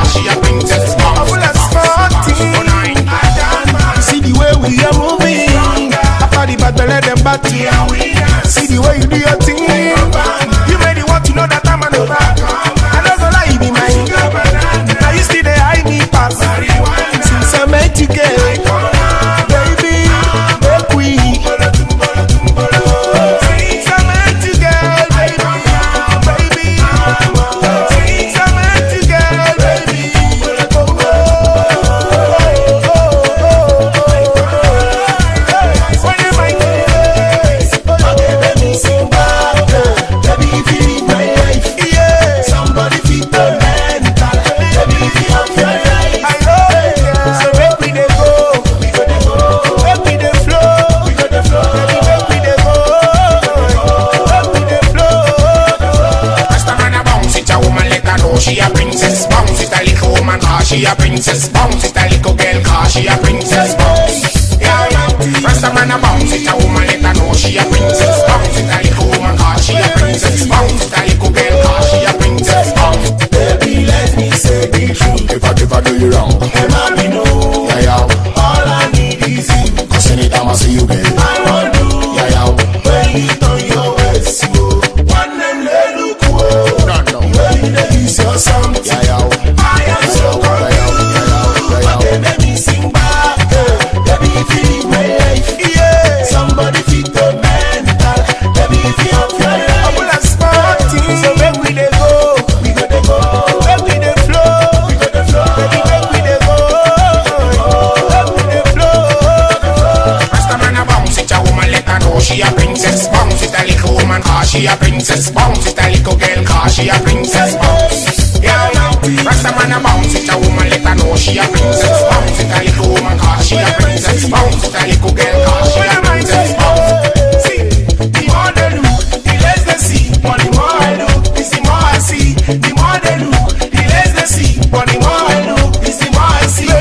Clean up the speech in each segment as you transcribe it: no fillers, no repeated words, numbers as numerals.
cause she a princess. Bounce, See the way we are moving. After the battle, let them battle. See the way you do your thing. You made it want to know that I'm an over. I don't go lie, be mine. Now you still there, I need pass. Since I met you, girl, baby, make we. Since I met you, girl, baby, baby. Since I met you, girl, baby. When you make it, okay, let me sing back. Baby, if you need my life, yeah. Somebody feed the mental. Baby, if you have your life, I know it, yeah. So make we dey go, we go dey go. Make we dey flow, we go dey flow. Baby, make we dey go, make we dey flow. Rasta man a bounce it, a woman let her know she a princess. Bounce it, a little woman cause she a princess. Bounce it, a little girl cause she a princess. Bounce, yeah, yeah. Rasta man a bounce it, a woman let her know she a princess. Bounce it, a little woman cause she a princess. Bounce it, a little girl cause she a princess. Bounce, Baby, let me say the truth. if I do you wrong, Emma, me know. yeah, yeah. All I need is you. Cause anytime I see you, girl, I want to. yeah, yeah. When you turn your waist, you one them let look cool. No, no. When you dey use your something, Yeah, yeah. I am so confused. But they make me sing back. Baby, if you need my life, yeah. Somebody feed the mental. Baby, if you have your life, I'm full of smarting. So make we dey go, we go dey go. Make we dey flow, we go dey flow. Baby, make we dey go, make we dey flow. Rasta man a bounce it, a woman let her know she a princess. Bounce it, a little woman cause she a princess. Bounce it, a little girl cause she a princess. Bounce, yeah, yeah. Rasta man a bounce it, a woman let her know she a princess. Bounce it, a little woman cause she a princess. Bounce it, a little girl cause she a princess. Bounce, See, the more they look, the less they see. But the more I look, it's the more I see. The more they look, the less they see. But the more I look, it's the more I see.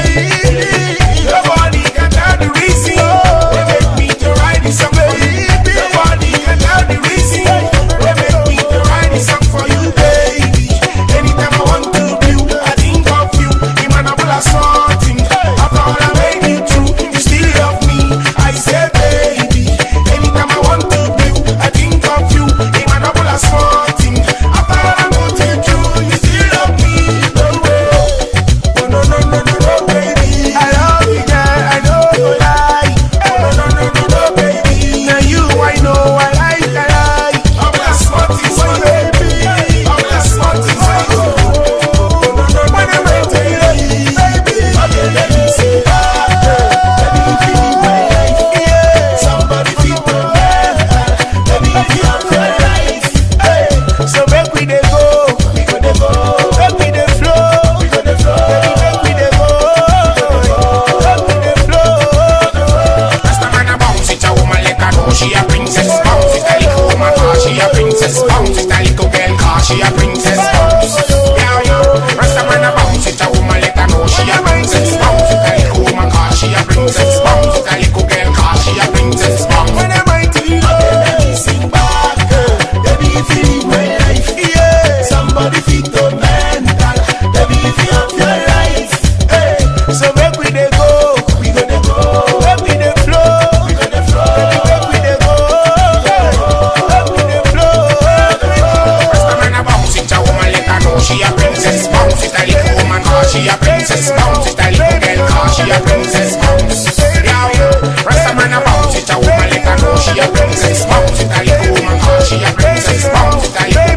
Nobody can tell the reason they make me to write this song for you. Nobody can tell the reason they make me to write this song for you, baby. Anytime I want to do, I think of you. You man, I pull a something. After all I made you through, you still love me. I say, baby. Anytime I want to do, I think of you. You man, I pull a something. After all I put you through, you still love me. Oh no, no, no, no, no, baby. I love you, girl. I know you lie. Oh no, no, no, no, baby. Now you, I know I like. I'm a smarty, so baby. I'm a smarty, so when I wait till you, baby, let me say that. Baby, if you need my life, yeah. Somebody feed the man. Baby, if you have your life, hey. So make we dey go, we go dey go. Make we dey flow, we go dey flow. Baby, make we dey go, make we dey flow. Rasta man a bounce it, a woman let her know she a princess. Bounce it, a little woman cause she a princess. Bounce it, a little girl cause she a princess. Bounce, yeah, yeah. Rasta man a bounce it, a woman let her know she a princess. Bounce it, a little woman cause she a princess. Bounce it, a little girl cause she a princess. Bounce, When I'm mighty, let me sing back. Baby, if you need my life, yeah. Somebody feed the mental. Baby, if you have your life, hey. So make we dey go, we go dey go. Make we dey flow, we go dey flow. Baby, make we dey go, make we dey flow. Rasta man a bounce it, a woman let her know she a princess. Bounce it, a little woman cause she a princess. Bounce it, a little girl cause she a princess. Bounce, yeah, yeah. Rasta man a bounce it, a woman let her know she a princess. Bounce it, a little woman cause she a princess. Bounce it, a little